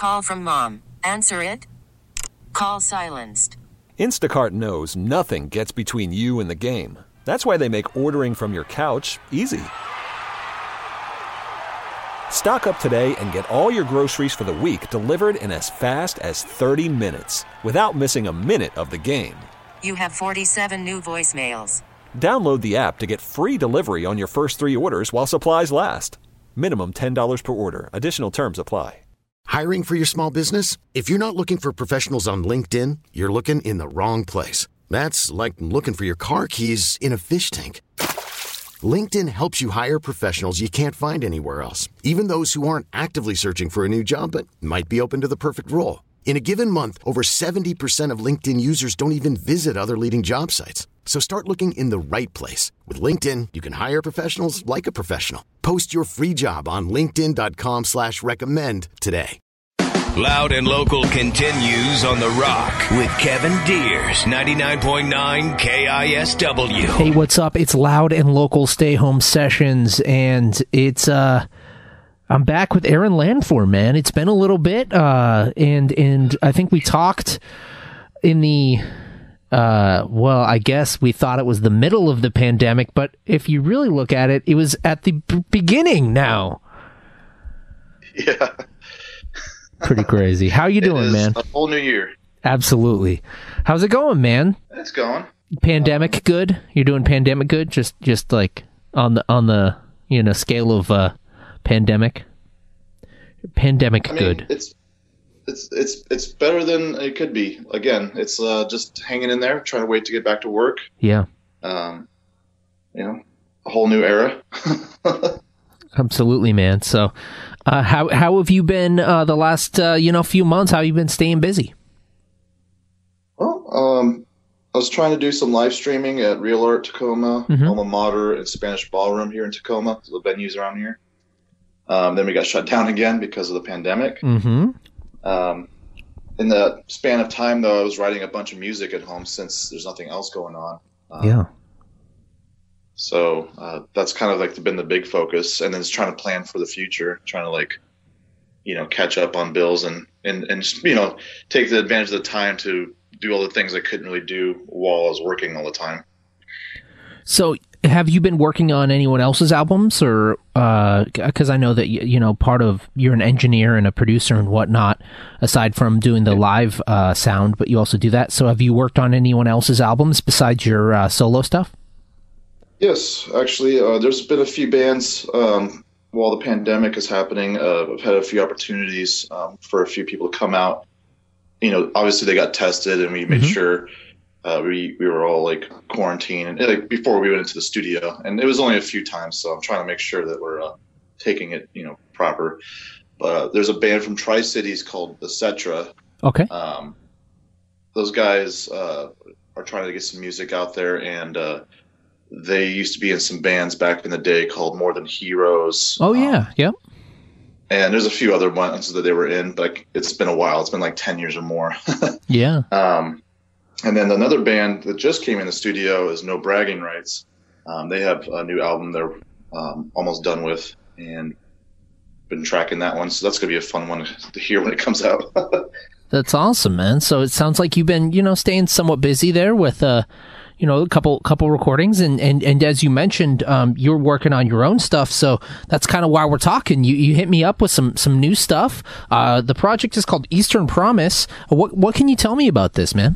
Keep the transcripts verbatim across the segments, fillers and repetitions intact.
call from mom. Answer it. Call silenced. Instacart knows nothing gets between you and the game. That's why they make ordering from your couch easy. Stock up today and get all your groceries for the week delivered in as fast as thirty minutes without missing a minute of the game. You have forty-seven new voicemails. Download the app to get free delivery on your first three orders while supplies last. Minimum ten dollars per order. Additional terms apply. Hiring for your small business? If you're not looking for professionals on LinkedIn, you're looking in the wrong place. That's like looking for your car keys in a fish tank. LinkedIn helps you hire professionals you can't find anywhere else, even those who aren't actively searching for a new job but might be open to the perfect role. In a given month, over seventy percent of LinkedIn users don't even visit other leading job sites. So start looking in the right place. With LinkedIn, you can hire professionals like a professional. Post your free job on linkedin.com slash recommend today. Loud and Local continues on The Rock with Kevin Deers, ninety-nine point nine K I S W. Hey, what's up? It's Loud and Local Stay Home Sessions, and it's, uh... I'm back with Aaron Landfor, man. It's been a little bit, uh, and and I think we talked in the, uh, well, I guess we thought it was the middle of the pandemic, but if you really look at it, it was at the b- beginning now. Yeah. Pretty crazy. How you doing, it is man? A whole new year. Absolutely. How's it going, man? It's going. Pandemic um, good? You're doing pandemic good? Just just like on the on the you know scale of uh. Pandemic, pandemic, I mean, good. It's it's it's it's better than it could be. Again, it's uh, just hanging in there, trying to wait to get back to work. Yeah. Um, you know, a whole new era. Absolutely, man. So, uh, how how have you been uh, the last uh, you know few months? How have you been staying busy? Well, um, I was trying to do some live streaming at Real Art Tacoma, mm-hmm. Alma Mater, and Spanish Ballroom here in Tacoma, the venues around here. Um, then we got shut down again because of the pandemic. Mm-hmm. Um, in the span of time, though, I was writing a bunch of music at home since there's nothing else going on. Um, yeah. So uh, that's kind of like been the big focus, and then it's trying to plan for the future, trying to like, you know, catch up on bills and and and you know, take the advantage of the time to do all the things I couldn't really do while I was working all the time. So, have you been working on anyone else's albums, or because uh, I know that you know part of you're an engineer and a producer and whatnot, aside from doing the live uh, sound, but you also do that. So, have you worked on anyone else's albums besides your uh, solo stuff? Yes, actually, uh, there's been a few bands um, while the pandemic is happening. Uh, I've had a few opportunities um, for a few people to come out. You know, obviously they got tested, and we made mm-hmm. sure. Uh, we we were all like quarantined and like before we went into the studio, and it was only a few times, so I'm trying to make sure that we're uh, taking it, you know, proper. But uh, there's a band from Tri Cities called the Cetra. Okay. Um, those guys uh, are trying to get some music out there, and uh, they used to be in some bands back in the day called More Than Heroes. Oh yeah, um, yep. And there's a few other ones that they were in, but it's been a while. It's been like ten years or more. Yeah. Um. And then another band that just came in the studio is No Bragging Rights. Um, they have a new album they're um, almost done with, and been tracking that one. So that's going to be a fun one to hear when it comes out. That's awesome, man. So it sounds like you've been, you know, staying somewhat busy there with, uh, you know, a couple couple recordings. And, and, and as you mentioned, um, you're working on your own stuff. So that's kind of why we're talking. You you hit me up with some, some new stuff. Uh, the project is called Eastern Promise. What what can you tell me about this, man?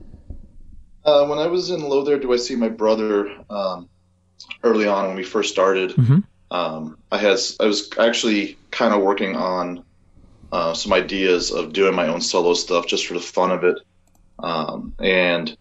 Uh, when I was in Low There, Do I See My Brother, um, early on when we first started, mm-hmm. um, I had I was actually kind of working on uh, some ideas of doing my own solo stuff just for the fun of it. Um, and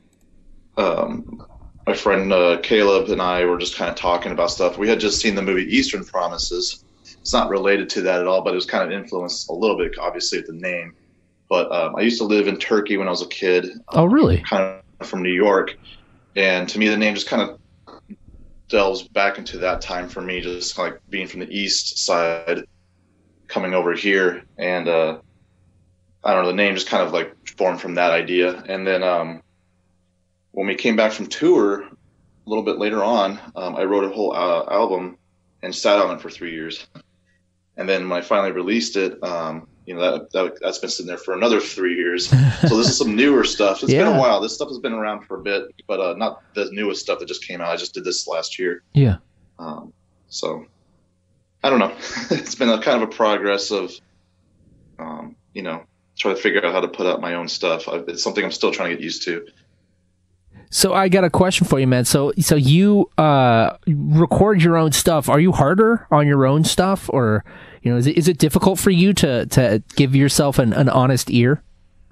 um, my friend uh, Caleb and I were just kind of talking about stuff. We had just seen the movie Eastern Promises. It's not related to that at all, but it was kind of influenced a little bit, obviously, with the name. But um, I used to live in Turkey when I was a kid. Oh, really? Um, kind of from New York, and to me the name just kind of delves back into that time for me, just like being from the east side coming over here, and uh I don't know, the name just kind of like formed from that idea. And then um when we came back from tour a little bit later on, um, I wrote a whole uh, album and sat on it for three years, and then when I finally released it, um you know, that, that that's been sitting there for another three years. So this is some newer stuff. It's Yeah. been a while. This stuff has been around for a bit, but uh, not the newest stuff that just came out. I just did this last year. Yeah. Um, so I don't know. It's been a kind of a progress of, um, you know, trying to figure out how to put out my own stuff. I, it's something I'm still trying to get used to. So I got a question for you, man. So so you uh, record your own stuff. Are you harder on your own stuff, or you know, is it is it difficult for you to to give yourself an, an honest ear?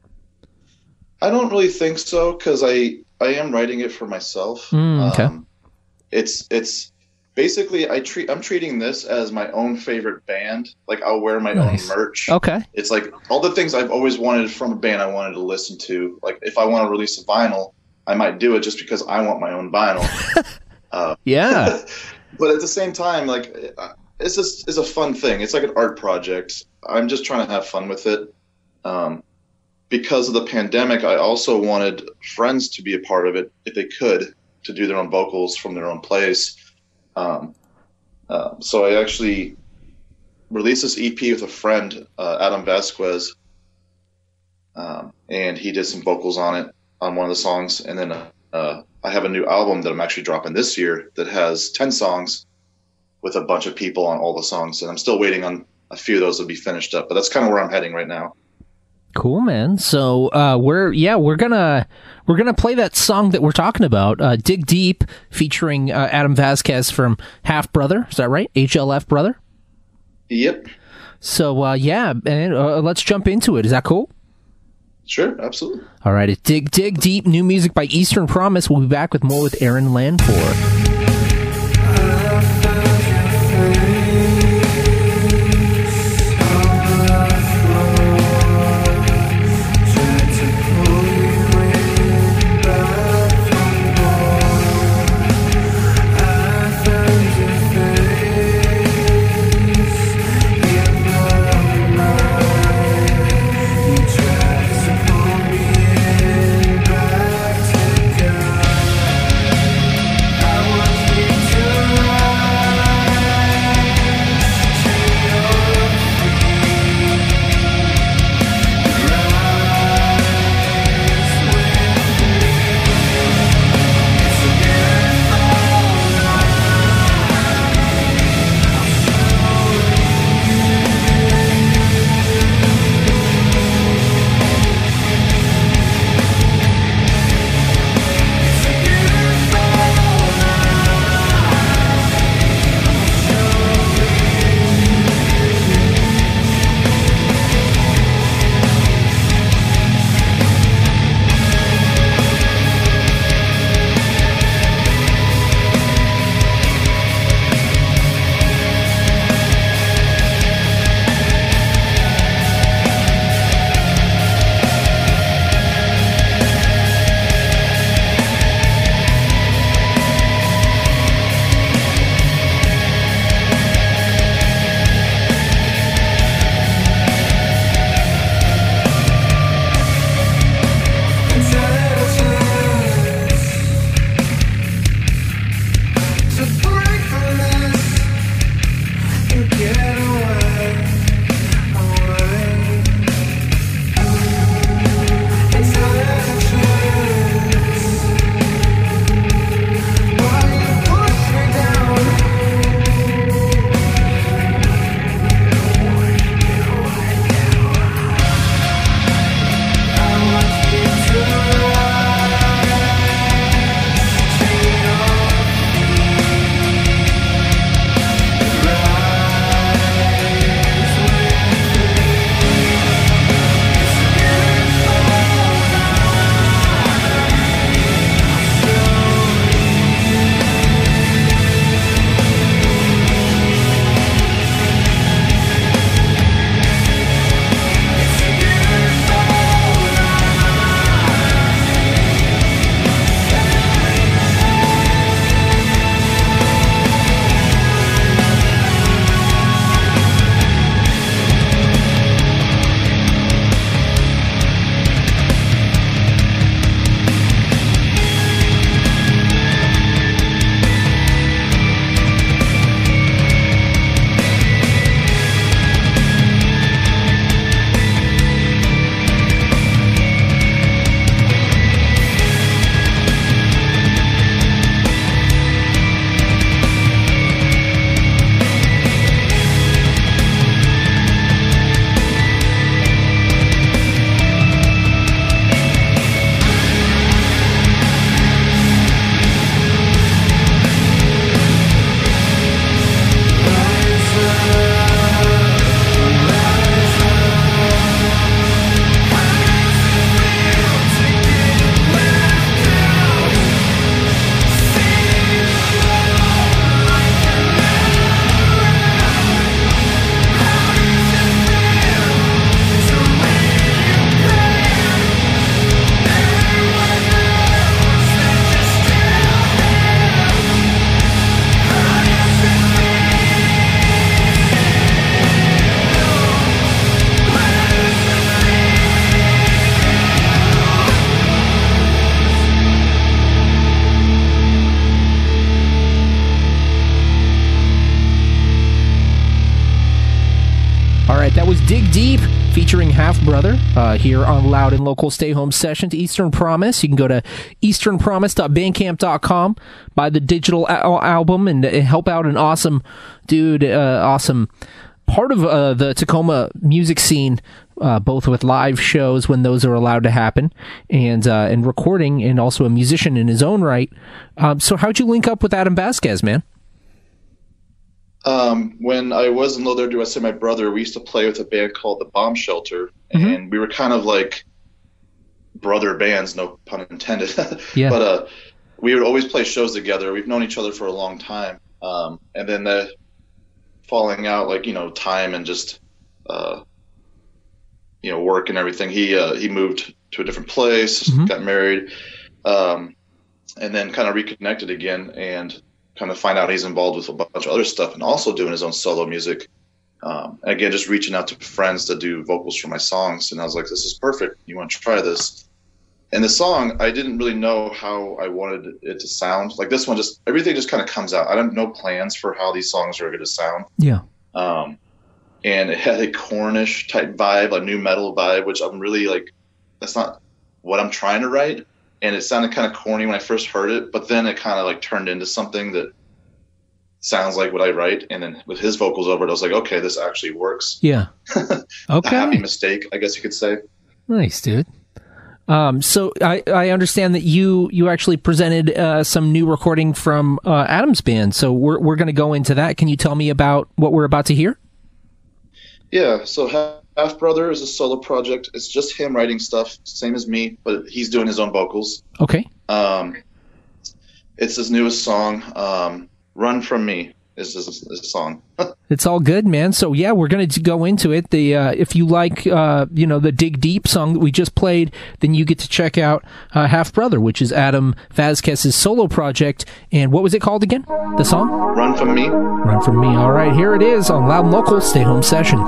I don't really think so, because I I am writing it for myself. Mm, okay. Um, it's it's basically I treat I'm treating this as my own favorite band. Like I'll wear my Nice. own merch. Okay. It's like all the things I've always wanted from a band I wanted to listen to. Like if I want to release a vinyl, I might do it just because I want my own vinyl. uh, Yeah. but at the same time, like it's just it's a fun thing. It's like an art project. I'm just trying to have fun with it. Um, because of the pandemic, I also wanted friends to be a part of it if they could, to do their own vocals from their own place. Um, uh, so I actually released this E P with a friend, uh, Adam Vasquez, um, and he did some vocals on it, on one of the songs. And then uh, I have a new album that I'm actually dropping this year that has ten songs with a bunch of people on all the songs. And I'm still waiting on a few of those to be finished up, but that's kind of where I'm heading right now. Cool, man. So uh, we're yeah we're gonna we're gonna play that song that we're talking about, uh, "Dig Deep," featuring uh, Adam Vasquez from Half Brother. Is that right? H L F Brother. Yep. So uh, yeah, and uh, let's jump into it. Is that cool? Sure, absolutely. All right, it's Dig Dig Deep, new music by Eastern Promise. We'll be back with more with Aaron Lanford. I was Dig Deep featuring Half Brother uh, here on Loud and Local Stay Home Sessions. Eastern Promise. You can go to eastern promise dot bandcamp dot com, buy the digital al- album, and, and help out an awesome dude, uh, awesome part of uh, the Tacoma music scene, uh, both with live shows when those are allowed to happen, and uh, and recording, and also a musician in his own right. Um, so how'd you link up with Adam Vasquez, man? Um, when I was in Louderdo, I said my brother, we used to play with a band called the Bomb Shelter, mm-hmm. and we were kind of like brother bands, no pun intended. Yeah. But uh, we would always play shows together. We've known each other for a long time, um, and then the falling out, like, you know, time and just uh, you know, work and everything. He uh, he moved to a different place, mm-hmm. got married, um, and then kind of reconnected again, and kind of find out he's involved with a bunch of other stuff and also doing his own solo music. Um, and again, just reaching out to friends to do vocals for my songs. And I was like, this is perfect. You want to try this? And the song, I didn't really know how I wanted it to sound. Like this one, just everything just kind of comes out. I don't know plans for how these songs are going to sound. Yeah. Um, and it had a Cornish type vibe, a new metal vibe, which I'm really like, that's not what I'm trying to write. And it sounded kind of corny when I first heard it, but then it kind of like turned into something that sounds like what I write. And then with his vocals over it, I was like, okay, this actually works. Yeah. Okay. A happy mistake, I guess you could say. Nice, dude. Um, so I, I understand that you, you actually presented uh, some new recording from uh, Adam's band. So we're we're going to go into that. Can you tell me about what we're about to hear? Yeah. So Half Brother is a solo project. It's just him writing stuff, same as me, but he's doing his own vocals. Okay. Um, it's his newest song. Um, Run From Me is his, his song. It's all good, man. So yeah, we're going to go into it. The uh, if you like, uh, you know, the Dig Deep song that we just played, then you get to check out uh, Half Brother, which is Adam Vasquez's solo project. And what was it called again? The song? Run From Me. Run From Me. All right, here it is on Loud and Local Stay Home Session.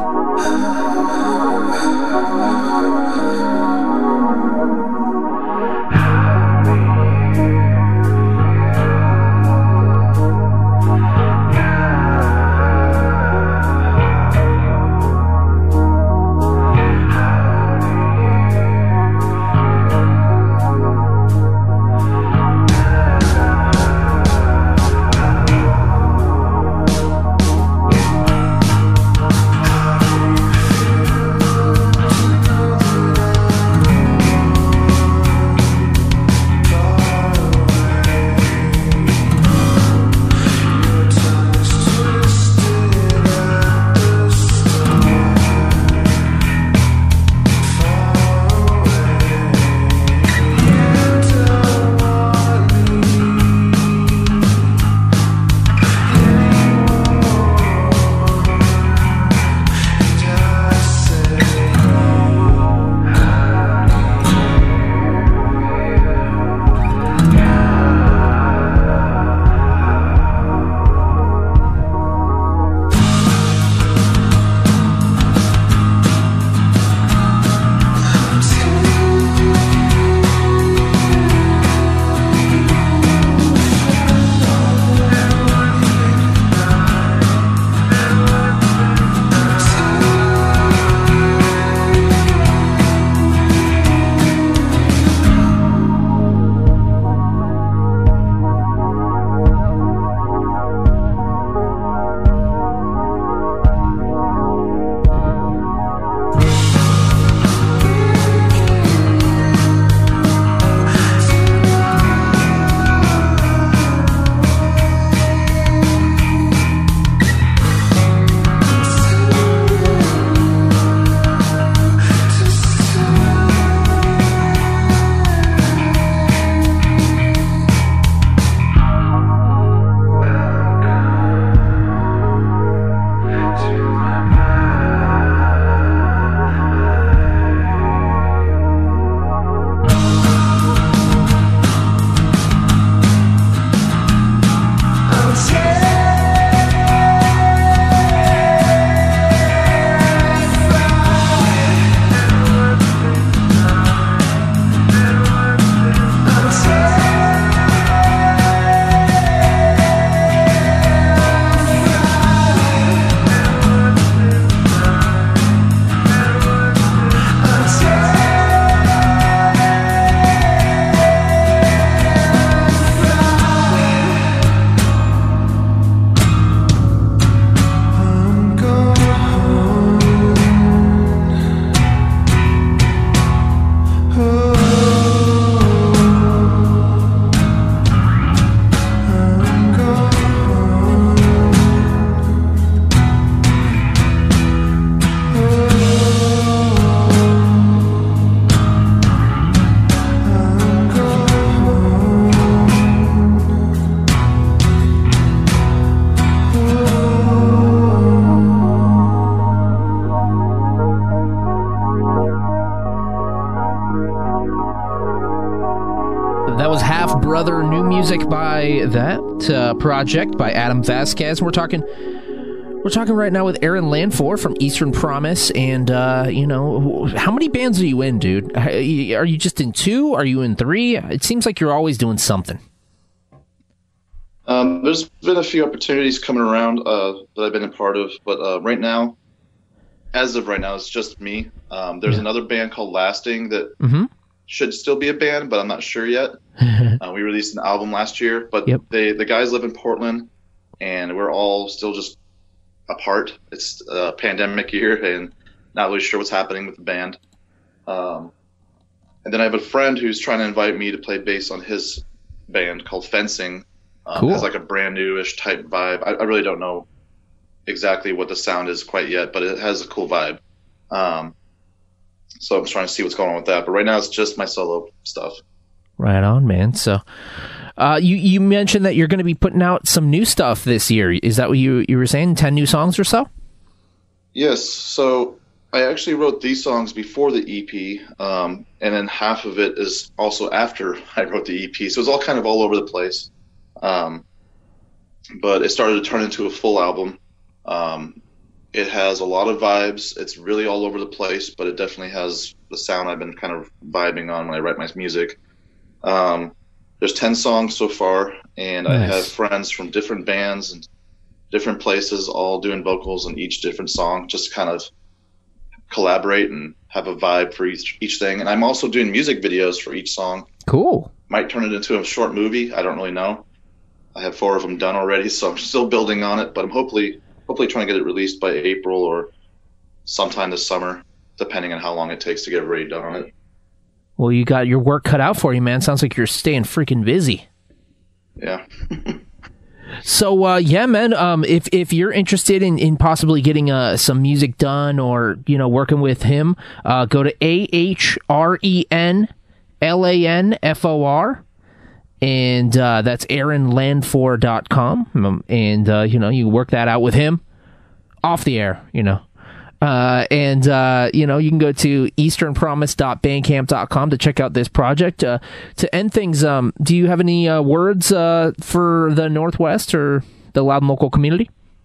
That was Half Brother, new music by that uh, project by Adam Vasquez. We're talking, we're talking right now with Aaron Lanfor from Eastern Promise, and uh, you know, how many bands are you in, dude? Are you just in two? Are you in three? It seems like you're always doing something. Um, there's been a few opportunities coming around uh, that I've been a part of, but uh, right now, as of right now, it's just me. Um, there's yeah. another band called Lasting that. Mm-hmm. Should still be a band, but I'm not sure yet. uh, we released an album last year, but yep. they the guys live in Portland, and we're all still just apart. It's a pandemic year, and not really sure what's happening with the band. Um, and then I have a friend who's trying to invite me to play bass on his band called Fencing. Um, cool. It has like a brand new-ish type vibe. I, I really don't know exactly what the sound is quite yet, but it has a cool vibe. Um, So I'm trying to see what's going on with that. But right now it's just my solo stuff. Right on, man. So uh, you, you mentioned that you're going to be putting out some new stuff this year. Is that what you, you were saying? ten new songs or so? Yes. So I actually wrote these songs before the E P. Um, and then half of it is also after I wrote the E P. So it's all kind of all over the place. Um, but it started to turn into a full album. Um It has a lot of vibes. It's really all over the place, but it definitely has the sound I've been kind of vibing on when I write my music. Um, there's ten songs so far, and nice. I have friends from different bands and different places all doing vocals on each different song, just kind of collaborate and have a vibe for each, each thing. And I'm also doing music videos for each song. Cool. Might turn it into a short movie. I don't really know. I have four of them done already, so I'm still building on it, but I'm hopefully... Hopefully trying to get it released by April or sometime this summer, depending on how long it takes to get everybody done on it. Well, you got your work cut out for you, man. Sounds like you're staying freaking busy. Yeah. So, uh, yeah, man, um, if, if you're interested in, in possibly getting uh, some music done or, you know, working with him, uh, go to A H R E N L A N F O R. And uh, that's aaron lanfor dot com. Um, and, uh, you know, you work that out with him off the air, you know. Uh, and, uh, you know, you can go to eastern promise dot bandcamp dot com to check out this project. Uh, to end things, um, do you have any uh, words uh, for the Northwest or the Loud and Local community?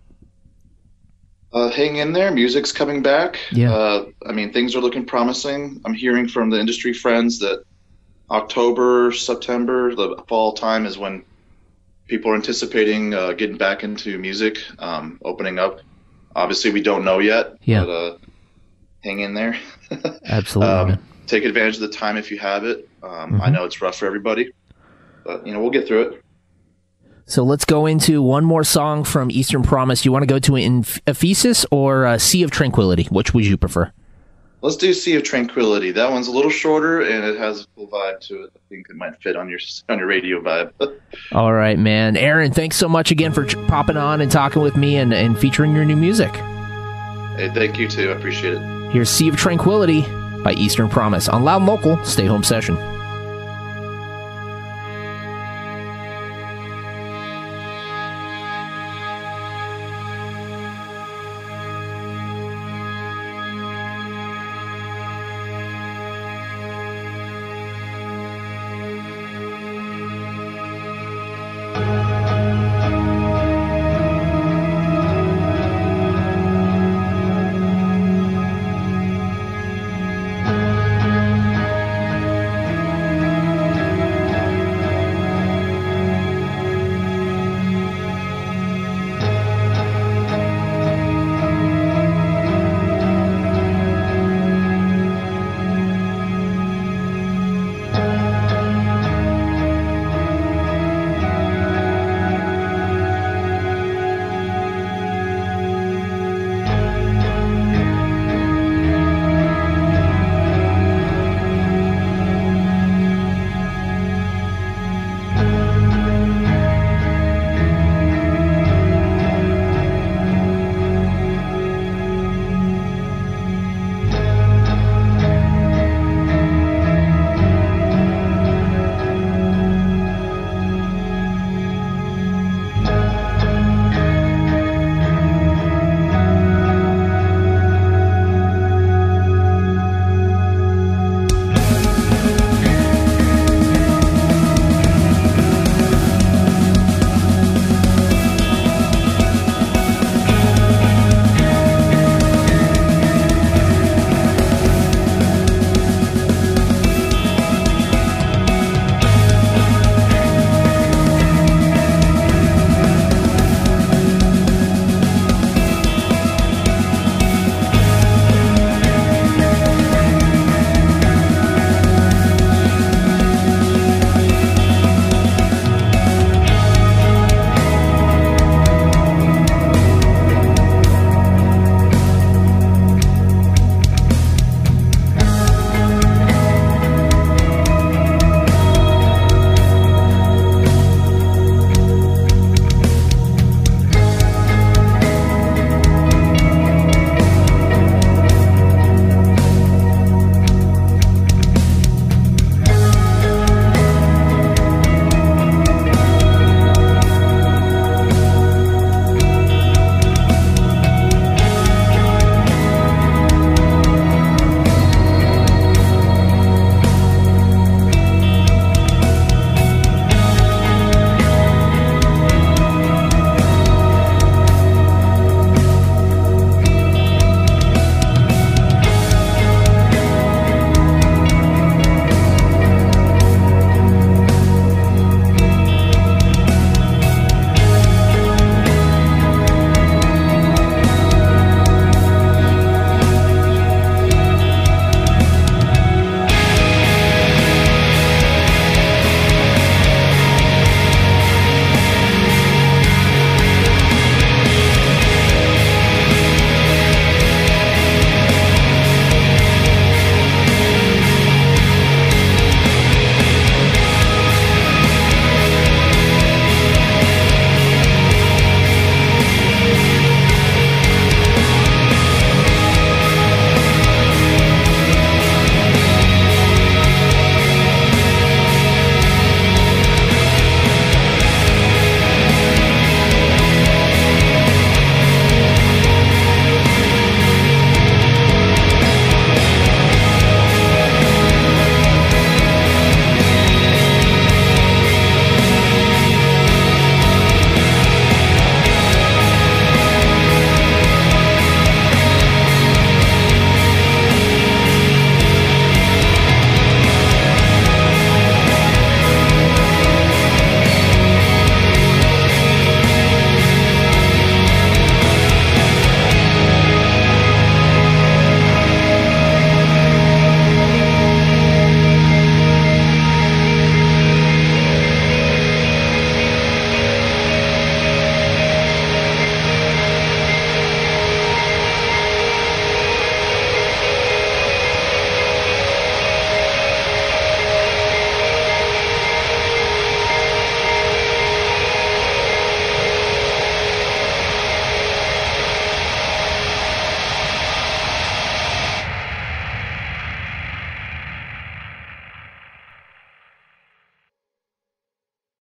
Uh, hang in there. Music's coming back. Yeah. Uh, I mean, things are looking promising. I'm hearing from the industry friends that October, September, the fall time is when people are anticipating uh, getting back into music, um, opening up. Obviously, we don't know yet, yeah. but uh, hang in there. Absolutely. um, take advantage of the time if you have it. Um, mm-hmm. I know it's rough for everybody, but, you know, we'll get through it. So let's go into one more song from Eastern Promise. You want to go to an Ephesus or a Sea of Tranquility? Which would you prefer? Let's do Sea of Tranquility. That one's a little shorter, and it has a cool vibe to it. I think it might fit on your on your radio vibe. All right, man. Aaron, thanks so much again for ch- popping on and talking with me and, and featuring your new music. Hey, thank you, too. I appreciate it. Here's Sea of Tranquility by Eastern Promise on Loud and Local Stay Home Session.